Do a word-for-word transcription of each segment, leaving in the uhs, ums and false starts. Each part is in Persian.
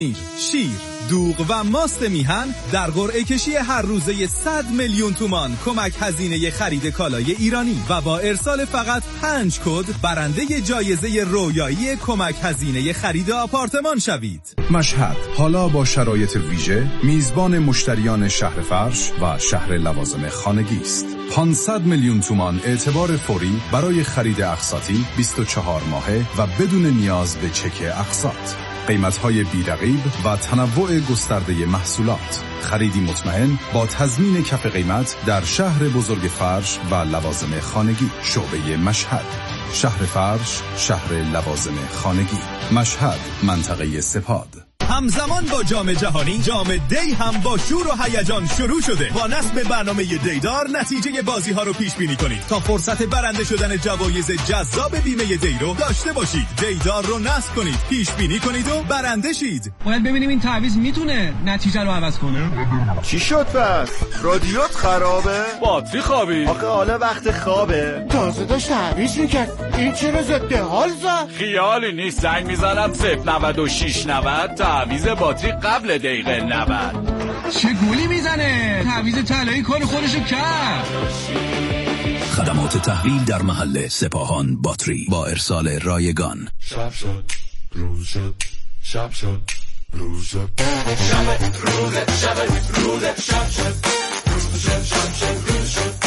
شیر، دوغ و ماست میهن در قرعه کشی هر روزه صد میلیون تومان کمک هزینه خرید کالای ایرانی و با ارسال فقط پنج کد برنده جایزه رویایی کمک هزینه خرید آپارتمان شوید. مشهد حالا با شرایط ویژه میزبان مشتریان شهر فرش و شهر لوازم خانگی است. پانصد میلیون تومان اعتبار فوری برای خرید اقساطی بیست و چهار ماهه و بدون نیاز به چک اقساط. قیمت‌های بی‌رقیب و تنوع گسترده محصولات. خریدی مطمئن با تضمین کف قیمت در شهر بزرگ فرش و لوازم خانگی. شعبه مشهد، شهر فرش، شهر لوازم خانگی. مشهد، منطقه سپاد. همزمان با جام جهانی، جام دی هم با شور و هیجان شروع شده. با نصب برنامه دیدار نتیجه بازی ها رو پیش بینی کنید تا فرصت برنده شدن جوایز جذاب بیمه دی رو داشته باشید. دیدار رو نصب کنید، پیش بینی کنید و برنده شید. باید ببینیم این تعویض میتونه نتیجه رو عوض کنه. چی شد پس؟ رادیوت خرابه؟ باتری خوابی؟ آخه حالا وقت خوابه. تازه داشت تعویض میکرد. این چرا ضد حال زد؟ خیالی نیست، زنگ میزنم صفر نود و شش نود تعویض باتری قبل دقیقه نود. چه گولی میزنه؟ تعویض طلایی کار خودشو کرد. خدمات تحویل در محل سپاهان باتری با ارسال رایگان. شب شد روز شد، شب شد روز شد، شب روز شب روز شب شد روز شد شب شد روز شد.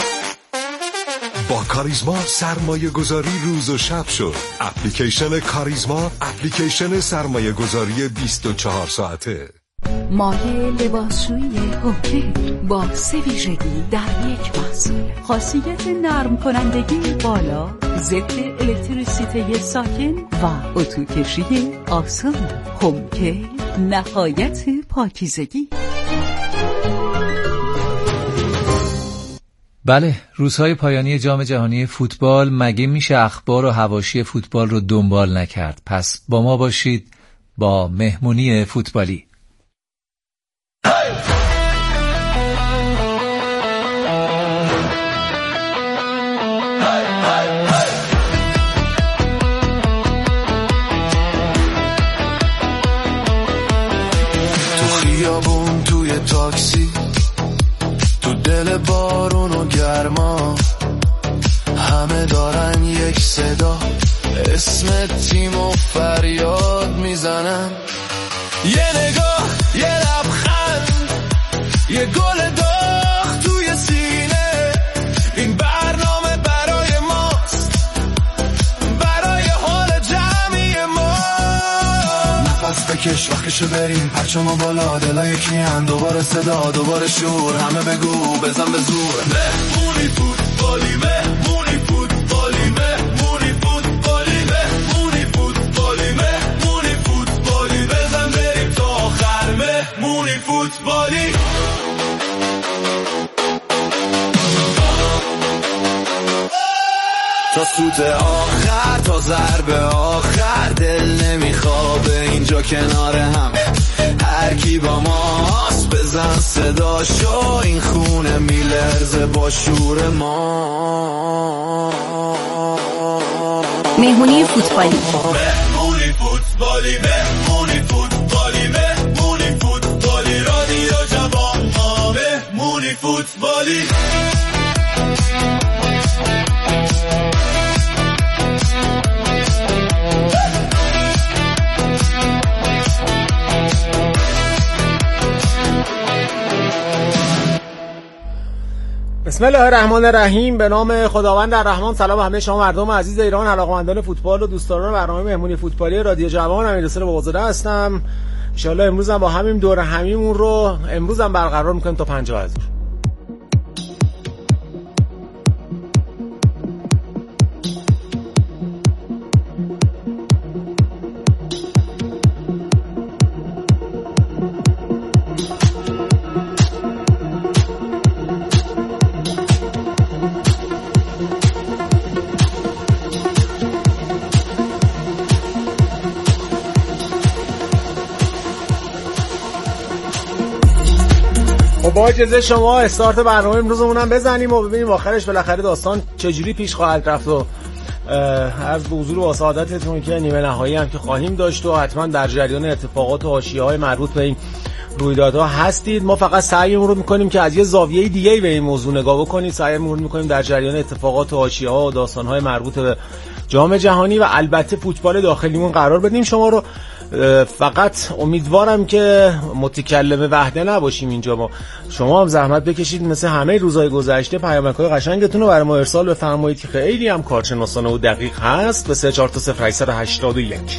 با کاریزما سرمایه گذاری روز و شب شد. اپلیکیشن کاریزما، اپلیکیشن سرمایه گذاری بیست و چهار ساعته. مایه لباسشویی هوکه با سه ویژگی در یک محصول. خاصیت نرم کنندگی بالا، ضد الکتریسیته ساکن و اتوکشی آسان. هوکه نهایت پاکیزگی. بله، روزهای پایانی جام جهانی فوتبال، مگه میشه اخبار و حواشی فوتبال رو دنبال نکرد؟ پس با ما باشید با مهمونی فوتبالی. تو خیابون، توی تاکسی، تو دل بارون و گرما، همه دارن یک صدا اسم تیم و فریاد میزنن. یه نگاه، یه لبخند، یه گل داغ توی سینه. این برنامه برای ماست، برای حال جمعی ما. نفس بکش وقتشو بریم، پرچمو بالا، دلای کیان، دوباره صدا، دوباره شور. همه بگو بزن به زور. مهمونی فوتبالی، مهمونی فوتبالی، مهمونی فوتبالی، مهمونی فوتبالی، مهمونی فوتبالی. بزن بریم تا آخر. مهمونی فوتبالی. تا سوت آخر، تا ضربه آخر، دل نمیخوابه اینجا کنار هم. هر کی با ماست بزن صداشو، این خونه میلرزه با شور ما. مهمونی فوتبالی، مهمونی فوتبالی، مهمونی فوتبالی، مهمونی فوتبالی. رادیو جوان ها، مهمونی فوتبالی. بسم الله الرحمن الرحیم. به نام خداوند الرحمن. سلام همه شما مردم عزیز ایران، علاقه‌مندان فوتبال و دوستداران برنامه مهمونی فوتبالی رادیو جوان. امیرحسین بابازاده هستم. ان شاءالله امروز هم با همین دور همیمون رو امروز هم برقرار می‌کنیم تا پنج بعد. با اجازه شما استارت برنامه امروزمون هم بزنیم و ببینیم آخرش بالاخره داستان چجوری پیش خواهد رفت و عرض به حضور و سعادتتون که نیمه نهایی هم که خواهیم داشت و حتما در جریان اتفاقات و حاشیه‌های مربوط به این رویدادها هستید. ما فقط سعیمون رو میکنیم که از یه زاویه دیگه‌ای به این موضوع نگاه بکنید. سعیمون رو میکنیم در جریان اتفاقات و حاشیه‌ها و داستان‌های مربوط به جام جهانی و البته فوتبال داخلیمون قرار بدیم شما رو. فقط امیدوارم که متکلم وحده نباشیم اینجا. ما شما هم زحمت بکشید مثل همه روزهای گذشته پیامک‌های قشنگتون رو برای ما ارسال بفرمایید که خیلی هم کارشناسانه و دقیق هست به سه چهار تا صفر هشت هشت یک.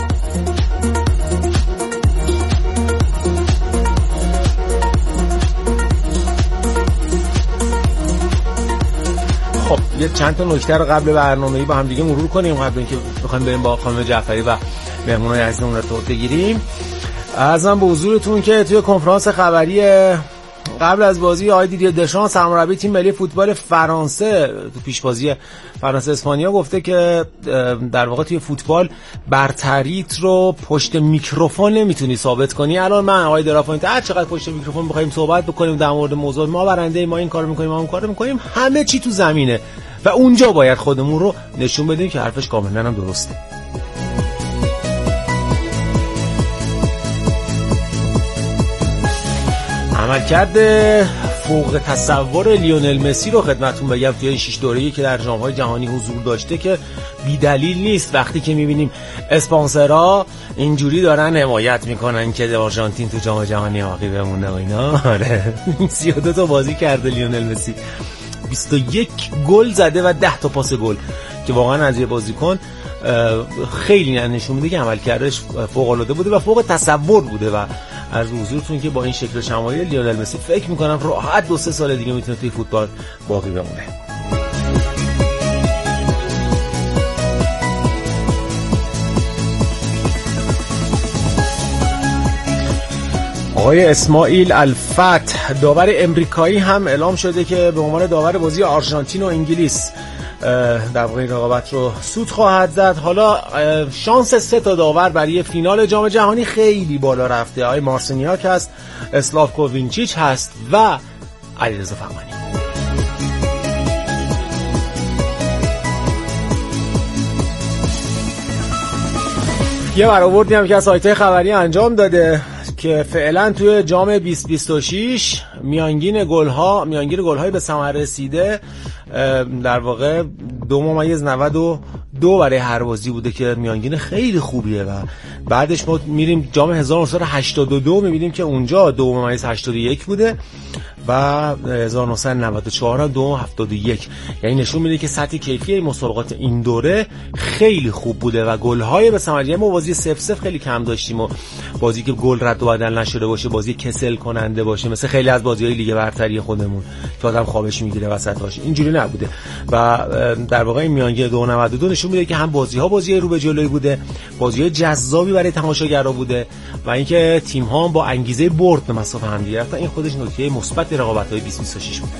خب یه چند تا نکته رو قبل برنامه‌ای با هم دیگه مرور کنیم قبل اینکه بخوایم بریم با خانم جعفری و مهمونای عزیزمون رو ارتباط بگیریم. عرضم به حضورتون که توی کنفرانس خبری قبل از بازی آقای دیدیر دشان سرمربی تیم ملی فوتبال فرانسه تو پیشبازی فرانسه اسپانیا گفته که در واقع توی فوتبال برتریت رو پشت میکروفون نمیتونی ثابت کنی. الان من آقای درافانت هر چقدر پشت میکروفون بخوایم صحبت بکنیم در مورد موضوع ما برنده ما این کارو میکنیم ما اون کارو میکنیم همه چی تو زمینه و اونجا باید خودمون رو نشون بدیم که حرفش کاملا هم درسته. عملکرد فوق تصور لیونل مسی رو خدمتتون بگم توی این شش دوره‌ای که در جام‌های جهانی حضور داشته که بی دلیل نیست. وقتی که می‌بینیم اسپانسرها اینجوری دارن حمایت میکنن که آرژانتین تو جام جهانی باقی بمونه و اینا. آره سی و دو تا بازی کرده لیونل مسی، بیست و یک گل زده و ده تا پاس گل که واقعا از یه بازیکن خیلی نشون میده که عملکردش فوق‌العاده بوده و فوق تصور بوده و از حضورتون که با این شکل شمایل لیونل مسی فکر میکنم راحت دو سه سال دیگه میتونه توی فوتبال باقی بمونه. آقای اسماعیل الفتح داور امریکایی هم اعلام شده که به عنوان داور بازی آرژانتین و انگلیس در واقع این رقابت رو سود خواهد زد. حالا شانس سه تا داور برای فینال جام جهانی خیلی بالا رفته. آقای مارسینیاک هست، اسلاوکو وینچیچ هست و علیرضا فغانی. یه برآوردی هم که از سایت‌های خبری انجام داده که فعلا توی جام بیست بیست و شش میانگین گل‌ها میانگین گل‌های به ثمر رسیده در واقع دو ممیز نود و دو برای هر بازی بوده که میانگین خیلی خوبیه و بعدش ما میریم جام هزار و نهصد و هشتاد و دو میبینیم که اونجا دو ممیز هشتاد و یک بوده و هزار و نهصد و نود و چهار هم دو هفتاد و یک. یعنی نشون میده که سطح کیفی مسابقات این دوره خیلی خوب بوده و گل‌های به ثمر ما بازی صفر صفر خیلی کم داشتیم و بازی که گل رد و بدل نشده باشه، بازی کسل کننده باشه مثل خیلی از بازی‌های لیگ برتری خودمون که آدم خوابش میگیره وسطاش، اینجوری نبوده و در واقع این میانگین دو نود و دو نشون میده که هم بازی‌ها بازی رو به جلوی بوده، بازی‌های جذابی برای تماشاگرها بوده و اینکه تیم‌ها با انگیزه برد به مسافت هم دیگه رفتن. این خودش نکته مثبت رقابت‌های بیست بیست و شش بوده.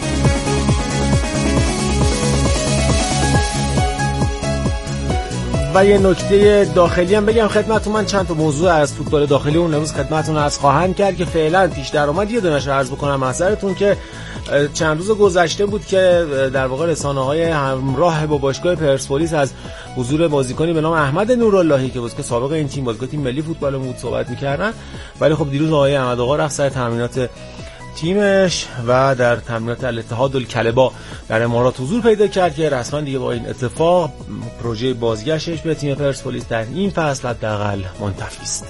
و یه نکته داخلی هم بگم خدمتتون، من چند تا موضوع از فوتبال داخلی اون امروز خدمتتون عرض خواهم کرد که فعلا پیش درآمد یه دونه‌اش عرض بکنم نظرتون که چند روز گذشته بود که در واقع رسانه‌های همراه با باشگاه پرسپولیس از حضور بازیکنی به نام احمد نوراللهی که بود که سابق این تیم بازیکن تیم ملی فوتبال بود صحبت می‌کردن، ولی خب دیروز آقای احمد آقا رفت سر تمرینات تیمش و در تمرینات الاتحاد الکلبا در امارات حضور پیدا کرد که رسما دیگه با این اتفاق پروژه بازگشتش به تیم پرسپولیس در این فصل حداقل منتفی است.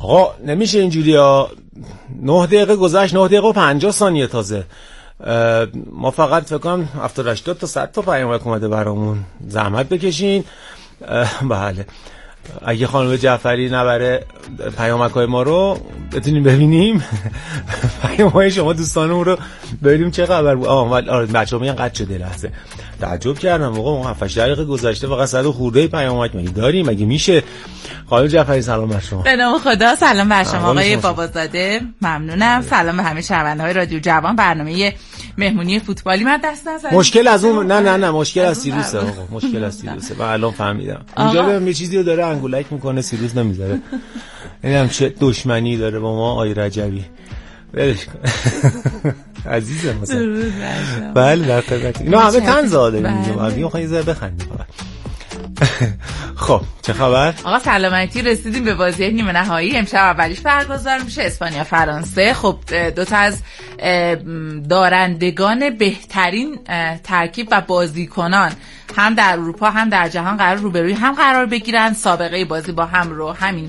آقا نمیشه اینجوری ها. نه دقیقه گذشت، نه دقیقه و پنجاه ثانیه تازه. ما فقط فکر کنم هفتاد هشتاد تا صد تا پیامک اومده برامون، زحمت بکشین. بله اگه خانم جعفری نبره پیامک‌های ما رو بتونیم ببینیم، پیام‌های شما دوستانمون رو ببینیم چه خبر بود. آها آره بچه‌ها میگن قد شده لحظه. تعجب کردم موقع ما هفت هشت دقیقه گذشته فقط صد خورده پیامک مگه داریم؟ مگه میشه؟ خانم جعفری سلام بر شما. به نام خدا. سلام بر شما آقای بابازاده. ممنونم. سلام به همه شنونده‌های رادیو جوان. برنامه مهمونی فوتبالی من دست نزنید. مشکل از اون نه نه نه مشکل از سیروسه آقا، مشکل از سیروسه. من الان فهمیدم. اینجا بهم یه چیزی رو داره انگولک میکنه، سیروس نمیذاره. اینم چه دشمنی داره با ما آقای رجبی. ولش کن. عزیزم مثلا. بله در خدمت. اینا همه طنز داره میگم. من میخوام یه ذره بخندیم فقط. خب چه خبر؟ آقا سلامتی رسیدیم به بازی نیمه نهایی. امشب اولیش برگزار میشه، اسپانیا فرانسه. خب دو تا از دارندگان بهترین ترکیب و بازیکنان هم در اروپا هم در جهان قرار روبروی هم قرار بگیرن. سابقه بازی با هم رو همین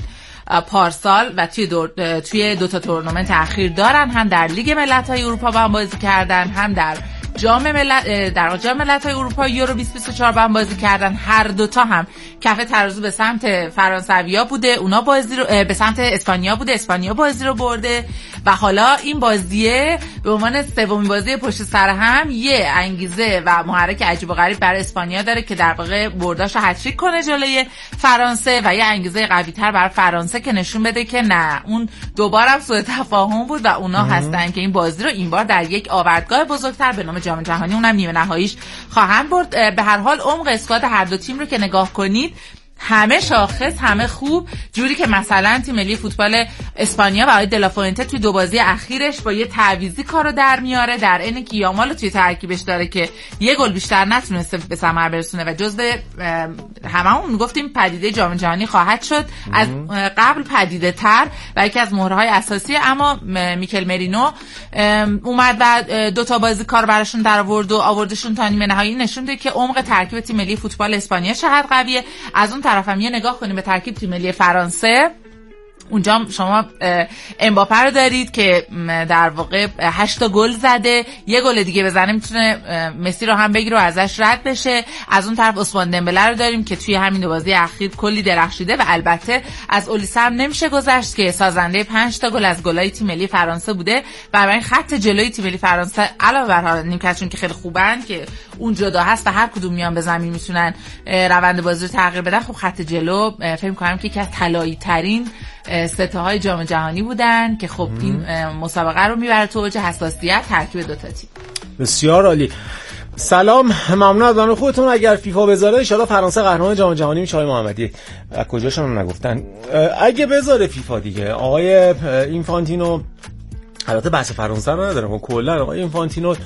پارسال و توی دو توی دو تا تورنمنت اخیر دارن، هم در لیگ ملت‌های اروپا با هم بازی کردن، هم در جام ملت در جام ملت‌های اروپا یورو بیست بیست و چهار با هم بازی کردن. هر دوتا هم کف ترازو به سمت فرانسویا بوده، اونا بازی رو به سمت اسپانیا بوده، اسپانیا بازی رو برده و حالا این بازیه به عنوان سومین بازی پشت سر هم یه انگیزه و محرک عجیب و غریب برای اسپانیا داره که در واقع برداشو هتریک کنه جلوی فرانسه و یه انگیزه قوی‌تر برای فرانسه که نشون بده که نه اون دوباره سوء تفاهم بود و اونا هستن که این بازی رو این بار در یک آوردگاه بزرگتر به نام جام جهانی اونم نیمه نهاییش خواهند برد. به هر حال عمق اسکواد هر دو تیم رو که نگاه کنید همه شاخص، همه خوب، جوری که مثلا تیم ملی فوتبال اسپانیا و آقای دلافوئنته توی دو بازی اخیرش با یه تعویضی کارو در میاره، در اینه که یامال توی ترکیبش داره که یه گل بیشتر نتونسته به ثمر برسونه و جزو هممون میگفتیم پدیده جام جهانی خواهد شد از قبل پدیده تر و یکی از مهرهای اساسی. اما میکل مرینو اومد و دو تا بازی کار براشون در آورد و آوردشون تا نیمه نهایی، نشون داد که عمق ترکیب تیم ملی فوتبال اسپانیا چقدر قویه. از اون طرف هم یه نگاه کنیم به ترکیب تیم ملی فرانسه. اونجا شما امباپه رو دارید که در واقع هشت تا گل زده، یه گل دیگه بزنه میتونه مسی رو هم بگیره و ازش رد بشه. از اون طرف عثمان دمبله رو داریم که توی همین دو بازی اخیر کلی درخشیده و البته از اولیسه هم نمیشه گذشت که سازنده پنج تا گل از گلای تیم ملی فرانسه بوده. برای خط جلوی تیم ملی فرانسه علاوه بر نیمکتشون که خیلی خوبن که اون جدا هست و هر کدوم میان به زمین میتونن روند بازی رو تغییر بدن، خب خط جلو فکر می‌کنم که یکی از طلایی ترین سته های جام جهانی بودن که خب این مسابقه رو میبره تو اوج حساسیت ترکیب دو تا تیم. بسیار عالی. سلام، ممنون از برنامه خودتون. اگر فیفا بذاره ان شاءالله فرانسه قهرمان جام جهانی میشه. آقای محمدی از کجاشون نگفتن؟ اگه بذاره فیفا دیگه آقای اینفانتینو، البته بحث فرانسه رو ندارم، کلا آقای اینفانتینو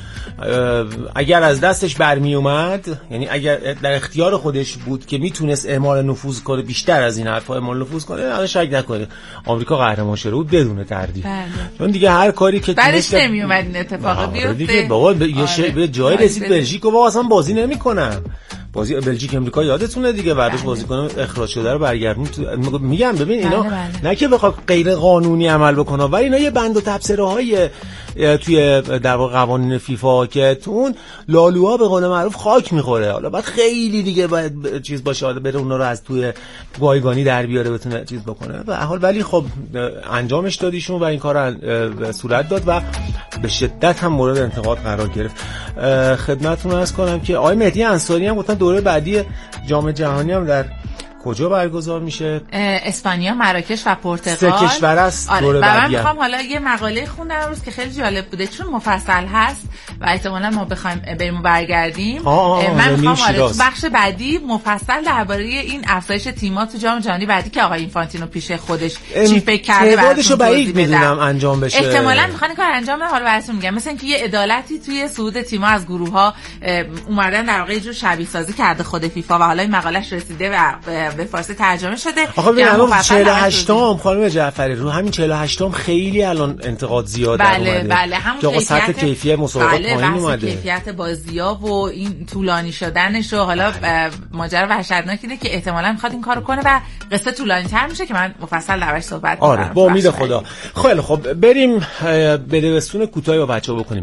اگر از دستش برمی اومد، یعنی اگر در اختیار خودش بود که میتونست اعمال نفوذ کنه بیشتر از این حرفا اعمال نفوذ کنه، الان شک نکنه آمریکا قهرمان شده بود بدون تردید. چون دیگه هر کاری که بعدش نمی اومد این اتفاق بیفته دیگه. بابا به یه شی به جای رسید بلژیک و اصلا بازی نمیکنن. بازی بلژیک امریکا یادتونه دیگه، بعدش بازیکن اخراج شده رو برگردون تو... میگم ببین اینا بله بله. نه که بخواد غیر قانونی عمل بکنه، ولی اینا یه بند و تبصره‌های توی در واقع قوانین فیفا که تو اون لالوها به قول معروف خاک میخوره. حالا بعد خیلی دیگه باید چیز باشه بره اونا رو از توی بایگانی در بیاره بتونه چیز بکنه به حال. ولی خب انجامش دادیشون و این کارو صورت داد و به شدت هم مورد انتقاد قرار گرفت. خدمتتون عرض کنم که آقای مهدی انصاری هم گفتن دوره بعدی جام جهانی هم در کجا برگزار میشه؟ اسپانیا، مراکش و پرتغال. سه کشور است. آره. و من میخوام حالا یه مقاله خوندم امروز که خیلی جالب بوده چون مفصل هست و احتمالاً ما بخوایم بریم و برگردیم. آه آه من میخوام آره تو بخش بعدی مفصل درباره این افزایش تیم‌ها تو جام جهانی بعدی که آقای اینفانتینو پیش خودش چی فکر کرده بعدش بعید میدونم انجام بشه. احتمالاً میخوان کار انجام بده. حالا براتون میگم مثلا اینکه یه عدالتی توی صعود تیم‌ها از گروه‌ها اومدن در واقع یه جور شبیه سازی کرده خود فیفا و حالا این مقالهش رسیده و به فارسی ترجمه شده. آخه ببین الان چهل و هشت ام خانم جعفری رو همین چهل و هشت ام خیلی الان انتقاد زیاد بله اومده. بله همون که سطح کیفیت مسابقات بله پایین اومده. کیفیت بازی‌ها و این طولانی شدنش و حالا ماجرا وحشتناک اینه که احتمالاً میخواد این کارو کنه و قصه طولانی‌تر میشه که من مفصل دربارش صحبت کنم. آره با امید خدا. خیلی خب بریم بدبستون کوتاهی با بچه‌ها بکنیم.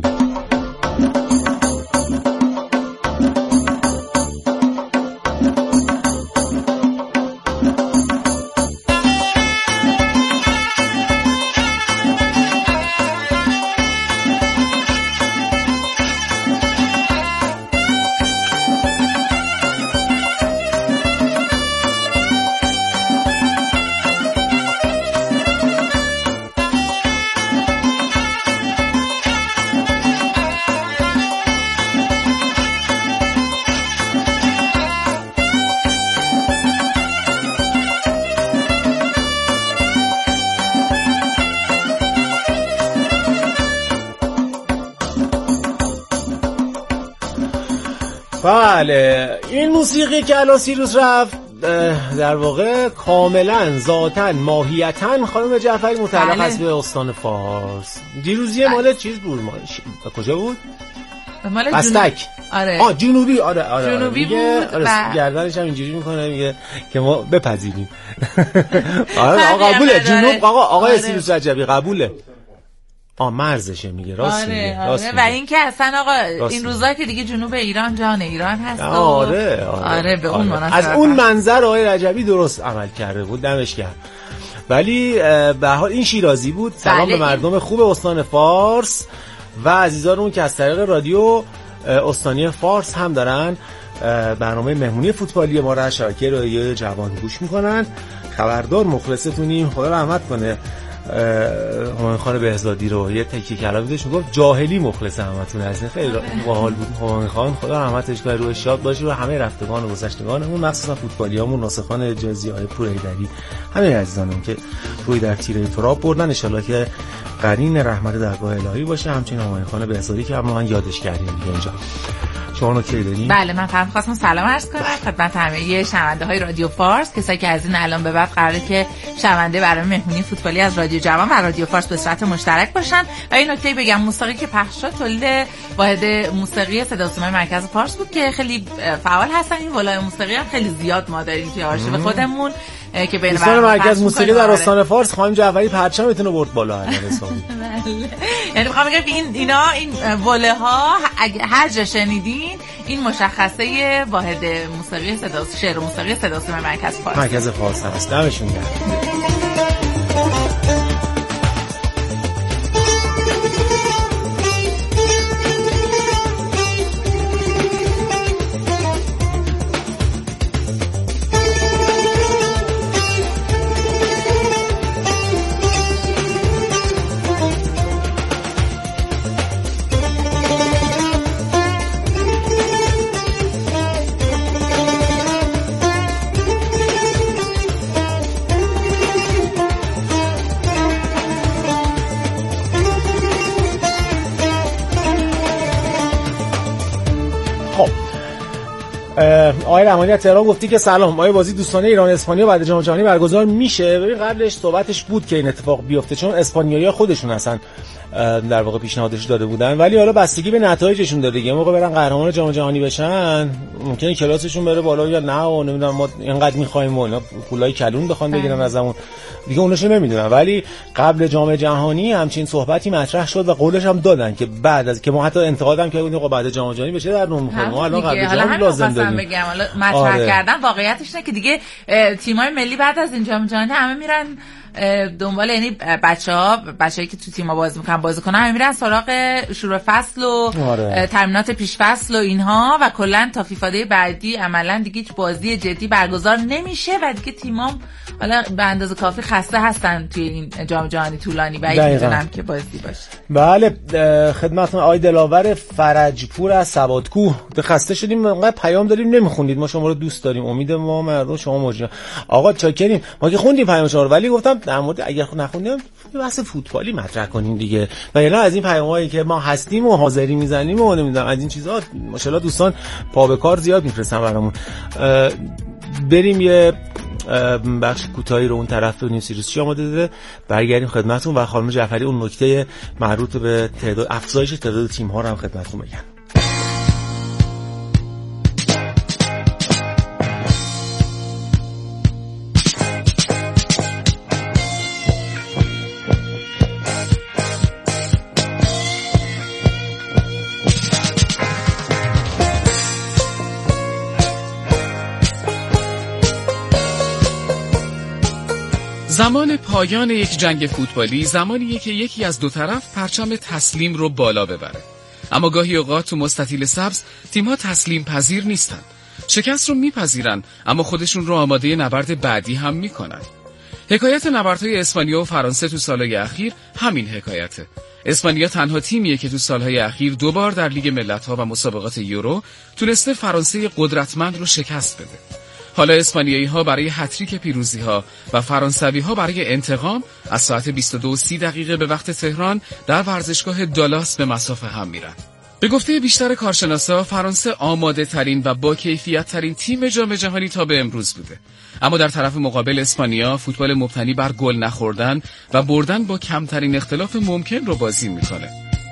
بله این موسیقی که الان سیروس رفت در واقع کاملا ذاتاً ماهیتاً خانم جعفری متعلق است به استان فارس. دیروزی مال چیز بود مال کجا بود؟ مال بستک. آره. آه جنوبی آره آره. جنوبی بود آره و گردنش هم اینجوری میکنه میگه که ما بپذیریم. آره آقا قبوله جنوب آقا آقای آره. سیروس رجبی قبوله. آ مرزشه میگه راست آره، میگه آره. راست و این که اصلا آقا این روزا که دیگه جنوب ایران جان ایران هست آره آره, آره به اون آره. از اون منظر آقای رجبی درست عمل کرده بود دمش گرم. ولی به هر حال این شیرازی بود. سلام به مردم خوب استان فارس و عزیزانمون که از طریق رادیو استانی فارس هم دارن برنامه مهمونی فوتبالی ما را شبکه رادیو جوان گوش میکنن. خبردار مخلصتونیم خدا رحمت کنه همان خان بهزادی رو یه تکی کلام دیدش میگفت جاهلی مخلص همتون هستین. خیلی باحال بود همان خان خدا رحمتش کنه روح شاد باشه و همه رفتگان و گذشتگانمون مخصوصا فوتبالیامون ناسخان اجازی های پور ایدری همه عزیزانم که روی در تیره تراب بردن ان شاءالله که قرین رحمت درگاه الهی باشه. همچنین همان خان بهزادی که ما من یادش کردیم دیگه اینجا. شما نکته دارین؟ بله من فقط خواستم سلام عرض کنم خدمت همه شنونده های رادیو فارس، کسایی که از این الان به بعد قراره که شنونده برنامه مهمونی فوتبالی از رادیو جوان و رادیو فارس به صورت مشترک باشن. و این نکته بگم موسیقی که پخش شد تولید واحد موسیقی صدا و سیمای مرکز فارس بود که خیلی فعال هستن. این ولای موسیقی هم خیلی زیاد ما داریم توی آرشیو خودمون که بین برنامه مرکز موسیقی در استان فارس خانم جعفری پرچمتون رو برد بالا هر حسابی. یعنی میخوام بگم این اینا این وله ها هر جا شنیدین این مشخصه واحد موسیقی صدا شعر و موسیقی صدا و سیمای مرکز فارس مرکز فارس هست. دمشون گرم. آقای رحمانی از تهران گفتی که سلام آقای بازی دوستانه ایران اسپانیا بعد جام جهانی برگزار میشه. ببین قبلش صحبتش بود که این اتفاق بیفته چون اسپانیایی‌ها خودشون اصلا در واقع پیشنهادش داده بودن، ولی حالا بستگی به نتایجشون داره دیگه. موقع برن قهرمان جام جهانی بشن ممکنه کلاسشون بره بالا یا نه و نمیدونم ما اینقدر می‌خوایم و اینا پولای کلون بخوان بگیرن ازمون دیگه اوناشو نمیدونم. ولی قبل جام جهانی همچین صحبتی مطرح شد و قولش هم دادن که بعد از که ما حتی انتقادم کردیم که بعد جام جهانی بشه در نون ما الان قبل جام لازم داریم بگم. حالا مطرح آره. کردن واقعیتش اینه که دیگه تیم‌های ملی بعد از این جام جهانی همه میرن دنبال، یعنی بچه‌ها بچه‌ای که تو تیم‌ها بازی می‌کنن بازیکن‌ها همه میرن سراغ شروع فصل و آره. تمرینات پیش فصل و اینها و کلا تا فیفاده بعدی عملاً دیگه هیچ بازی جدی برگزار نمیشه و دیگه تیم‌ها حالا به اندازه کافی خسته هستن توی این جام جهانی طولانی و می‌دونم که بازی باشه. بله خدمتتون آقای دلاور فرجپور از سوادکوه به خسته شدیم انقدر پیام داریم نمیخوندید. ما شما رو دوست داریم، امید ما مردم شما مجری. آقا چاکریم ما که خوندیم پیام شما رو، ولی گفتم در مورد اگر نخوندیم بحث فوتبالی مطرح کنیم دیگه و یلا از این پیامایی که ما هستیم و حاضری میزنیم و نمیدونم از این چیزا ماشاءالله دوستان پا به کار زیاد میفرستن برامون. بریم یه بخش کوتاهی رو اون طرف ببینیم سیروس چی آماده داده، برگردیم خدمتتون و خانم جعفری اون نکته مربوط به تعداد افزایش تعداد تیم‌ها رو هم خدمتتون بگن. زمان پایان یک جنگ فوتبالی زمانیه که یکی از دو طرف پرچم تسلیم رو بالا ببره. اما گاهی اوقات تو مستطیل سبز تیم‌ها تسلیم پذیر نیستن. شکست رو میپذیرن اما خودشون رو آماده نبرد بعدی هم میکنن. حکایت نبردهای اسپانیا و فرانسه تو سالهای اخیر همین حکایته. اسپانیا تنها تیمیه که تو سالهای اخیر دو بار در لیگ ملت‌ها و مسابقات یورو تونسته فرانسه قدرتمند رو شکست بده. حالا اسپانیایی‌ها برای هتریک پیروزی‌ها و فرانسوی‌ها برای انتقام از ساعت بیست و دو و سی دقیقه به وقت تهران در ورزشگاه دالاس به مسافه هم میرن. به گفته بیشتر کارشناسا فرانسه آماده ترین و با کیفیت ترین تیم جام جهانی تا به امروز بوده. اما در طرف مقابل اسپانیا فوتبال مبتنی بر گل نخوردن و بردن با کمترین اختلاف ممکن رو بازی میکنه.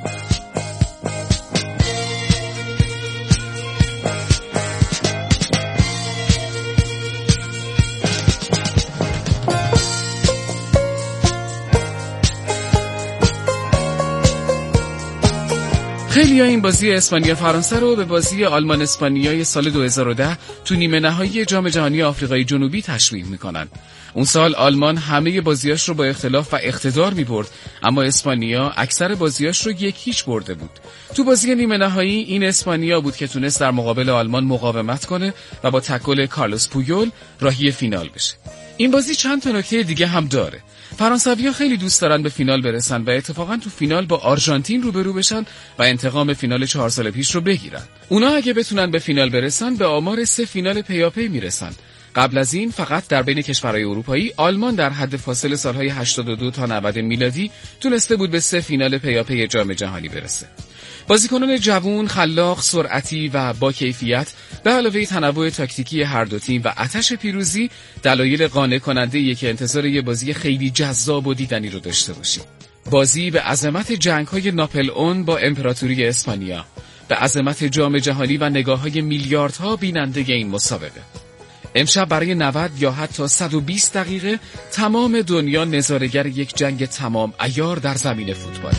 خیلی ها این بازی اسپانیا فرانسه رو به بازی آلمان اسپانیای سال دو هزار و ده تو نیمه نهایی جام جهانی آفریقای جنوبی تشبیه میکنن. اون سال آلمان همه بازیاش رو با اختلاف و اقتدار میبرد، اما اسپانیا اکثر بازیاش رو یک هیچ برده بود. تو بازی نیمه نهایی این اسپانیا بود که تونست در مقابل آلمان مقاومت کنه و با تکل کارلوس پویول راهی فینال بشه. این بازی چند تا نکته دیگه هم داره. فرانسوی‌ها خیلی دوست دارن به فینال برسن و اتفاقا تو فینال با آرژانتین روبرو بشن و انتقام فینال چهار سال پیش رو بگیرن. اونا اگه بتونن به فینال برسن به آمار سه فینال پیاپی میرسن. قبل از این فقط در بین کشورهای اروپایی آلمان در حد فاصله سالهای هشتاد و دو تا نود میلادی تونسته بود به سه فینال پیاپی جام جهانی برسه. بازیکنان جوان، خلاق، سرعتی و با کیفیت به علاوه تنوع تاکتیکی هر دو تیم و آتش پیروزی دلایل قانع کننده‌ایه که انتظار یه بازی خیلی جذاب و دیدنی رو داشته باشیم. بازی به عظمت جنگ‌های ناپل اون با امپراتوری اسپانیا، به عظمت جام جهانی و نگاه‌های میلیاردها بیننده این مسابقه. امشب برای نود یا حتی صد و بیست دقیقه تمام دنیا نظاره‌گر یک جنگ تمام عیار در زمین فوتبال.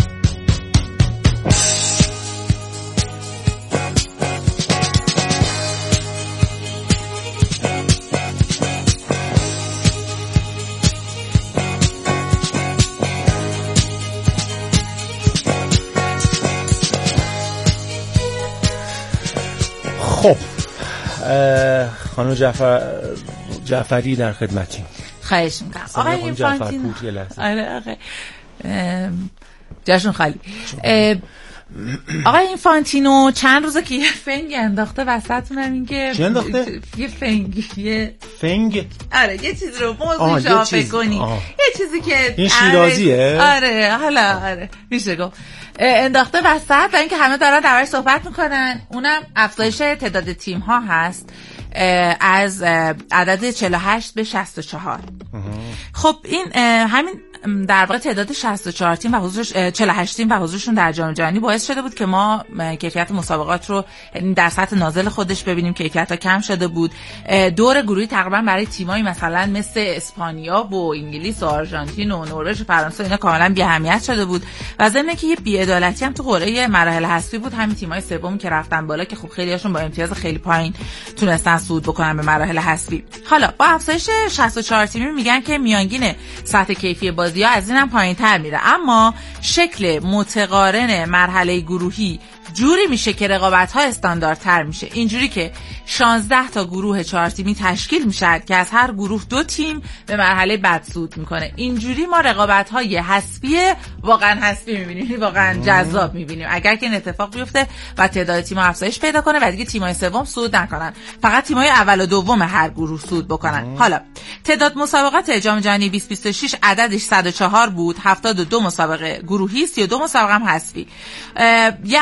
خب خانم جعفر جعفری در خدمتیم. خواهش میکنم. آقای اینفانتینو. آره آقا جشن خالی. آقای اینفانتینو چند روزه که یه فنگ انداخته وسطتون، هم این که چی انداخته؟ یه فنگ یه فنگ آره یه چیز رو موضوع جا فکر کنی، یه چیزی که این شیرازیه. آره حالا آره میشه گفت انداخته وسط و اینکه همه دارن دربارش صحبت میکنن. اونم افزایش تعداد تیم ها هست از عدد چهل و هشت به شصت و چهار. خب این همین در واقع تعداد شصت و چهار تیم و حضورش چهل و هشت تیم و حضورشون در جام جهانی باعث شده بود که ما کیفیت مسابقات رو در سطح نازل خودش ببینیم. کیفیت‌ها کم شده بود. دور گروهی تقریبا برای تیمایی مثلا مثل اسپانیا و انگلیس و آرژانتین و نروژ و فرانسه اینا کاملا بی‌اهمیت شده بود و ضمن که یه بی‌عدالتی هم تو قرعه مراحل حذفی بود. همین تیمای سوم که رفتن بالا که خب خیلی هاشون با امتیاز خیلی پایین تونستن صعود بکنن به مراحل حذفی. حالا با افزایش شصت و چهار تیمی میگن که میانگین سطح کیفی بازی‌ها از اینم پایین‌تر میره، اما شکل متقارن مرحله گروهی جوری میشه که رقابت‌ها استانداردتر میشه. اینجوری که شانزده تا گروه چهار تیمی تشکیل میشه که از هر گروه دو تیم به مرحله بعد صعود میکنه. اینجوری ما رقابت‌های حذفی واقعا حذفی میبینیم، واقعا جذاب میبینیم. اگر که این اتفاق بیفته و تعداد تیم‌ها افزایش پیدا کنه و دیگه تیم‌های سوم صعود نکنن، فقط تیم‌های اول و دوم هر گروه صعود بکنن. حالا تعداد مسابقات جام جهانی بیست بیست و شش عددش صد و چهار بود، هفتاد و دو مسابقه گروهی، سی و دو مسابقه هم حذفی. یه افزایش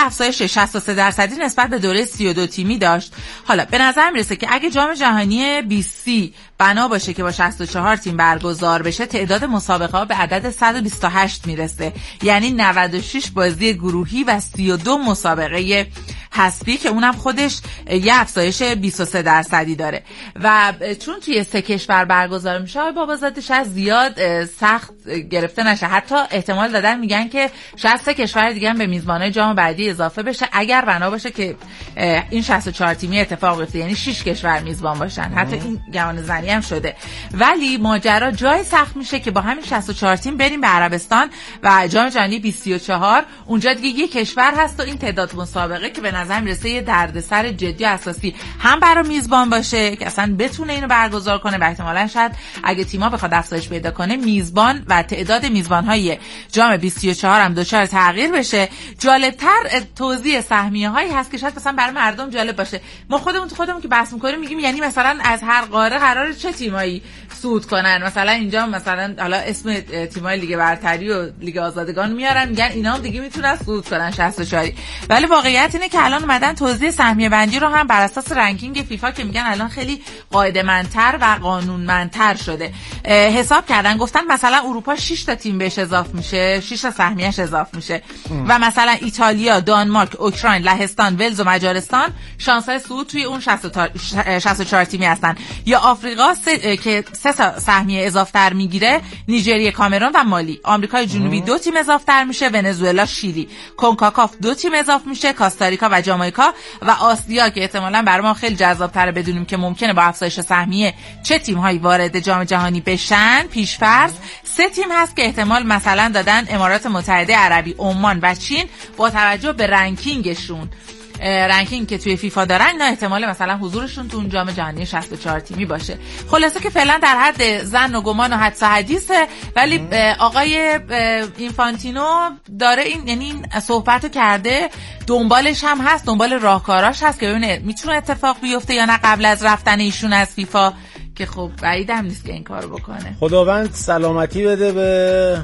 شصت و سه درصدی نسبت به دوره سی و دو تیمی داشت. حالا به نظر میرسه که اگه جام جهانی بیست سی بنا باشه که با شصت و چهار تیم برگزار بشه، تعداد مسابقه ها به عدد صد و بیست و هشت میرسه، یعنی نود و شش بازی گروهی و سی و دو مسابقه حذفی که اونم خودش یه افزایش بیست و سه درصدی داره. و چون توی سه کشور برگزار میشه، آقای بابازاده شاید زیاد سخت گرفته نشه. حتی احتمال دادن میگن که شاید سه کشور دیگه هم به میزبانای جام بعدی اضافه بشه اگر بنا باشه که این شصت و چهار تیمی اتفاق بیفته، یعنی شش کشور میزبان باشن. حتی این گمان زنی هم شده. ولی ماجرا جای سخت میشه که با همین شصت و چهار تیم بریم به عربستان و جام جهانی بیست و چهار، اونجا دیگه یک کشور هست و این تعداد مسابقه که به نظر میرسه یه دردسر جدی و اساسی هم برای میزبان باشه که اصلا بتونه اینو برگزار کنه و احتمالاً شاید اگه تیم‌ها بخواد افزایش پیدا کنه، میزبان و تعداد میزبان‌های جام بیست و چهار هم دچار تغییر بشه. جالب‌تر توزیع سهمیه‌هایی هست که شاید مثلا برای مردم جالب باشه. ما خودمون تو خودمون که بحث می‌کنیم میگیم یعنی مثلا از هر قاره قراره چه تیمایی صعود کنن، مثلا اینجا مثلا حالا اسم تیم‌های لیگ برتری و لیگ آزادگان میارن، میگن اینا هم دیگه میتونن صعود کنن شصت و چهار. ولی واقعیت اینه که الان اومدن توزیع سهمیه بندی رو هم بر اساس رنکینگ فیفا که میگن الان خیلی قاعده‌مندتر و قانونمندتر شده حساب کردن. گفتن مثلا اروپا شش تا تیم بهش اضاف میشه، شش تا سهمیه‌اش اضاف میشه ام. و مثلا ایتالیا، دانمارک، اوکراین، لهستان، ولز و مجارستان شانس‌های صعود توی اون شصت و چهار تیمی هستن. یا آفریقا که سه تا سهمیه اضافه‌تر میگیره، نیجریه، کامرون و مالی. آمریکای جنوبی ام. دو تیم اضافه‌تر میشه، ونزوئلا، شیلی. کنکاکاف دو تیم اضافه میشه، کاستاریکا و جامائیکا. و آسیا که احتمالاً برای ما خیلی جذاب‌تره بدونیم که ممکنه با افزایش سهمیه چه تیم‌هایی وارد جام جهانی بشن. پیش‌فرض سه تیم هست که احتمال مثلا دادن امارات متحده عربی، عمان و چین. با توجه به رنکینگشون، رنکینگ که توی فیفا دارن، اینا احتمال مثلا حضورشون تو اون جام جهانی شصت و چهار تیمی باشه. خلاصه که فعلا در حد ظن و گمان و حدس و حدیثه، ولی آقای اینفانتینو داره این یعنی این صحبتو کرده، دنبالش هم هست، دنبال راهکاراش هست که ببینه میتونه اتفاق بیفته یا نه قبل از رفتن ایشون از فیفا، که خب بعید هم نیست که این کارو بکنه. خداوند سلامتی بده به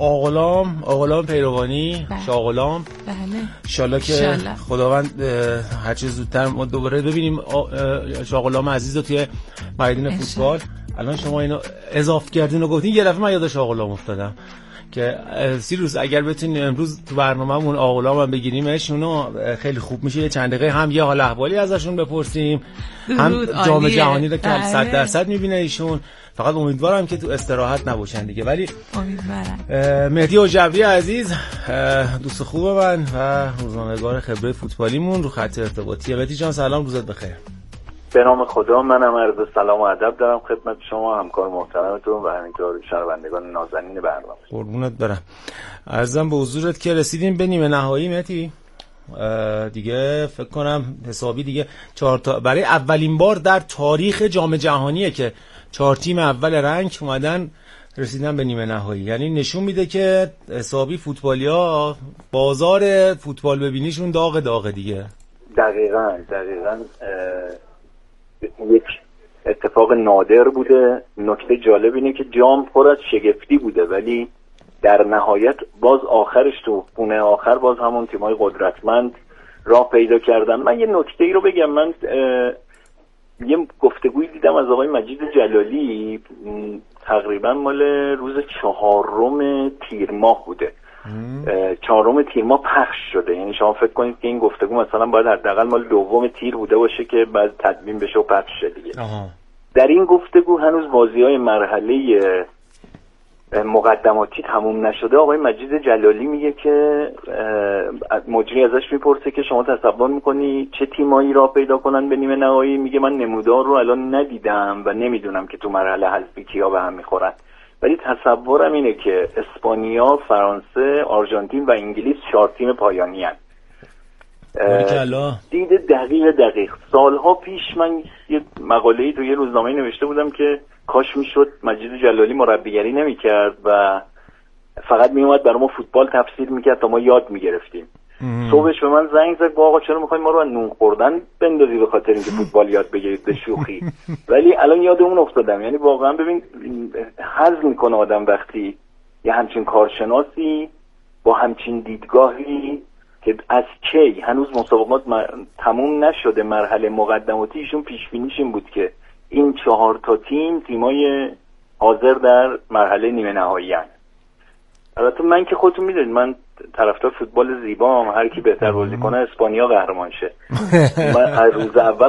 آقلام آقلام پیروانی، شاغلام. بله. انشالله که خداوند هر چه زودتر ما دوباره ببینیم شاغلام عزیز رو توی میدان فوتبال. الان شما اینو اضافه کردین و گفتین، یه دفعه من یاد شاغلام افتادم که سیروس اگر بتونیم امروز تو برنامه‌مون آقلام هم بگیریمش، اونو خیلی خوب میشه. چند دقیقه هم یه حال احوالی ازشون بپرسیم، هم جام جهانی رو که صد درصد میبینه ایشون. فقط امیدوارم که تو استراحت نباشن دیگه. ولی امیدوارم. مهدی حجوی عزیز، دوست خوب من و روزنامه‌نگار خبره فوتبالیمون رو خط ارتباطی. مهدی جان سلام، روزت بخیر. به نام خدا، منم عرض سلام و ادب دارم خدمت شما همکار محترمتون و همینطور شنوندگان نازنین برنامه. قربونت برم. عرضم به حضورت که رسیدیم به نیمه نهایی مهدی. دیگه فکر کنم حسابی دیگه چهار تا برای اولین بار در تاریخ جام جهانیه که چهار تیم اول رنگ اومدن رسیدن به نیمه نهایی. یعنی نشون میده که حسابی فوتبالیا بازار فوتبال ببینیشون داغ داغ دیگه. دقیقاً دقیقاً یک اتفاق نادر بوده. نکته جالب اینه که جام پر از شگفتی بوده، ولی در نهایت باز آخرش تو خونه آخر باز همون تیمای قدرتمند راه پیدا کردن. من یه نکته ای رو بگم. من یه گفتگویی دیدم از آقای مجید جلالی، تقریبا مال روز چهارم تیر ماه بوده. چهارم تیر ماه پخش شده. یعنی شما فکر کنید که این گفتگو مثلا باید حداقل مال دوم تیر بوده باشه که بعد تدوین بشه و پخش شه دیگه. آها. در این گفتگو هنوز بازی‌های مرحله مقدماتی تموم نشده. آقای مجید جلالی میگه که مجری ازش میپرسه که شما تصور میکنی چه تیمایی را پیدا کنن به نیمه نهایی؟ میگه من نمودار رو الان ندیدم و نمیدونم که تو مرحله حذفی کیا به هم میخورن، ولی تصورم اینه که اسپانیا، فرانسه، آرژانتین و انگلیس چهار تیم پایانی هستند. دیده دقیق دقیق سالها پیش من یه مقاله‌ای تو یه روزنامه نوشته بودم که کاش میشد مجید جلالی مربیگری نمی‌کرد و فقط میومد برای ما فوتبال تفسیر میکرد تا ما یاد میگرفتیم. صبحش به من زنگ زد با آقا چرا میخوای ما رو نون خوردن بندازی به خاطر اینکه فوتبال یاد بگیرید به شوخی. ولی الان یاد اون افتادم. یعنی واقعا ببین حظ میکنه آدم وقتی یه همچین کارشناسی با همچین دیدگاهی که از کی هنوز مسابقات م... تموم نشده مرحله مقدماتی، ایشون پیش بینیش این بود که این چهار تا تیم تیمای حاضر در مرحله نیمه نهایی هستند. البته من که خودتون میدونید من طرفدار فوتبال زیبام، هر کی بهتر بازی کنه اسپانیا قهرمان شه. من از روز اول